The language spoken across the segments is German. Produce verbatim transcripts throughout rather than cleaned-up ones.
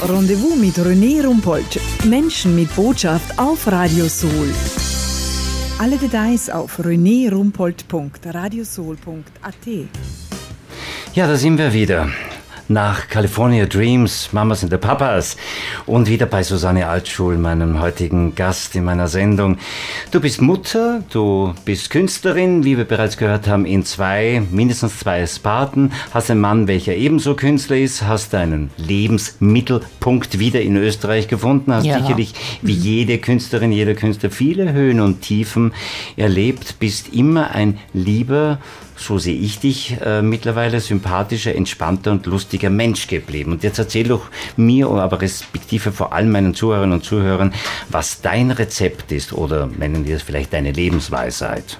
Rendezvous mit René Rumpold. Menschen mit Botschaft auf Radio Soul. Alle Details auf rené rumpold punkt radiosoul punkt a t. Ja, da sind wir wieder. Nach California Dreams, Mamas and the Papas und wieder bei Susanne Altschul, meinem heutigen Gast in meiner Sendung. Du bist Mutter, du bist Künstlerin, wie wir bereits gehört haben, in zwei, mindestens zwei Sparten, hast einen Mann, welcher ebenso Künstler ist, hast deinen Lebensmittelpunkt wieder in Österreich gefunden, hast ja. sicherlich wie jede Künstlerin, jeder Künstler viele Höhen und Tiefen erlebt, bist immer ein lieber, so sehe ich dich, äh, mittlerweile sympathischer, entspannter und lustiger Mensch geblieben. Und jetzt erzähl doch mir, aber respektive vor allem meinen Zuhörerinnen und Zuhörern, was dein Rezept ist oder nennen wir es vielleicht deine Lebensweisheit.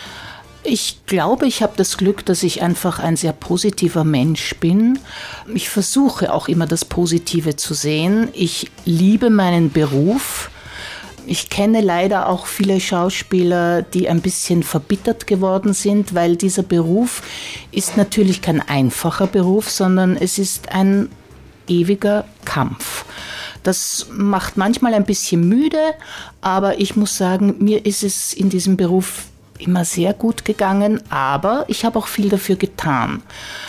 Ich glaube, ich habe das Glück, dass ich einfach ein sehr positiver Mensch bin. Ich versuche auch immer das Positive zu sehen. Ich liebe meinen Beruf. Ich kenne leider auch viele Schauspieler, die ein bisschen verbittert geworden sind, weil dieser Beruf ist natürlich kein einfacher Beruf, sondern es ist ein ewiger Kampf. Das macht manchmal ein bisschen müde, aber ich muss sagen, mir ist es in diesem Beruf immer sehr gut gegangen, aber ich habe auch viel dafür getan.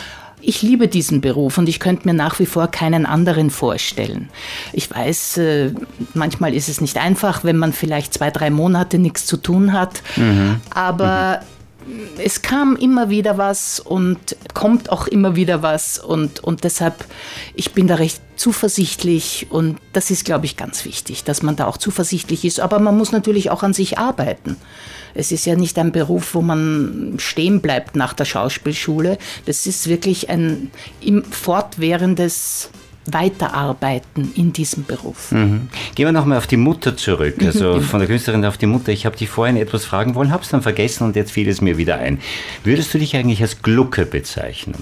Ich liebe diesen Beruf und ich könnte mir nach wie vor keinen anderen vorstellen. Ich weiß, manchmal ist es nicht einfach, wenn man vielleicht zwei, drei Monate nichts zu tun hat, mhm. aber mhm. es kam immer wieder was und kommt auch immer wieder was und, und deshalb, ich bin da recht zuversichtlich und das ist, glaube ich, ganz wichtig, dass man da auch zuversichtlich ist, aber man muss natürlich auch an sich arbeiten. Es ist ja nicht ein Beruf, wo man stehen bleibt nach der Schauspielschule. Das ist wirklich ein im fortwährendes Weiterarbeiten in diesem Beruf. Mhm. Gehen wir nochmal auf die Mutter zurück, also von der Künstlerin auf die Mutter. Ich habe dich vorhin etwas fragen wollen, habe es dann vergessen und jetzt fiel es mir wieder ein. Würdest du dich eigentlich als Glucke bezeichnen?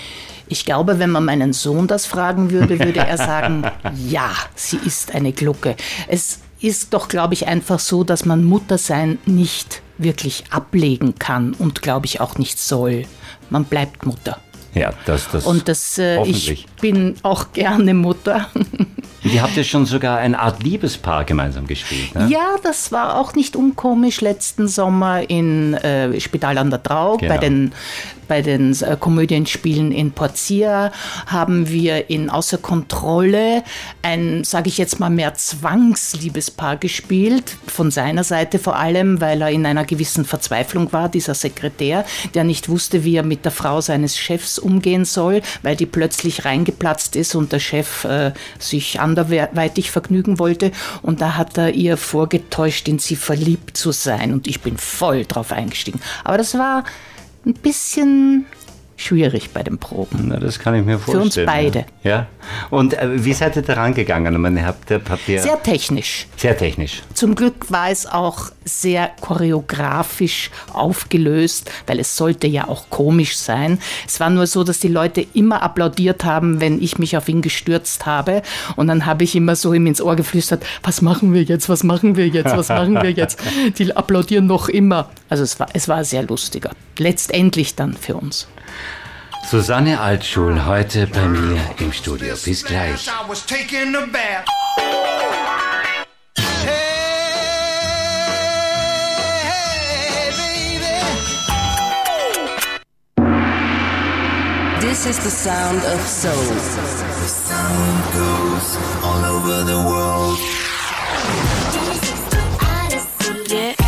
Ich glaube, wenn man meinen Sohn das fragen würde, würde er sagen, ja, sie ist eine Glucke. Es ist doch, glaube ich, einfach so, dass man Muttersein nicht wirklich ablegen kann und, glaube ich, auch nicht soll. Man bleibt Mutter. Ja, das, das und das, äh, ich bin auch gerne Mutter. Und ihr habt ja schon sogar eine Art Liebespaar gemeinsam gespielt, ne? Ja, das war auch nicht unkomisch. Letzten Sommer in äh, Spital an der Drau, genau. bei den, bei den äh, Komödienspielen in Porcia haben wir in Außer Kontrolle ein, sage ich jetzt mal, mehr Zwangsliebespaar gespielt. Von seiner Seite vor allem, weil er in einer gewissen Verzweiflung war, dieser Sekretär, der nicht wusste, wie er mit der Frau seines Chefs umgehen soll, weil die plötzlich reingeplatzt ist und der Chef äh, sich anderweitig vergnügen wollte. Und da hat er ihr vorgetäuscht, in sie verliebt zu sein. Und ich bin voll drauf eingestiegen. Aber das war ein bisschen schwierig bei den Proben. Na, das kann ich mir vorstellen. Für uns beide. Ja. ja. Und äh, wie seid ihr da rangegangen? meine, habt ihr, habt ihr sehr technisch. Sehr technisch. Zum Glück war es auch sehr choreografisch aufgelöst, weil es sollte ja auch komisch sein. Es war nur so, dass die Leute immer applaudiert haben, wenn ich mich auf ihn gestürzt habe. Und dann habe ich immer so ihm ins Ohr geflüstert, was machen wir jetzt, was machen wir jetzt, was machen wir jetzt? Die applaudieren noch immer. Also es war, es war sehr lustiger. Letztendlich dann für uns. Susanne Altschul heute bei mir im Studio. Bis gleich. This is the sound of soul. The sound goes all over the world. Yeah.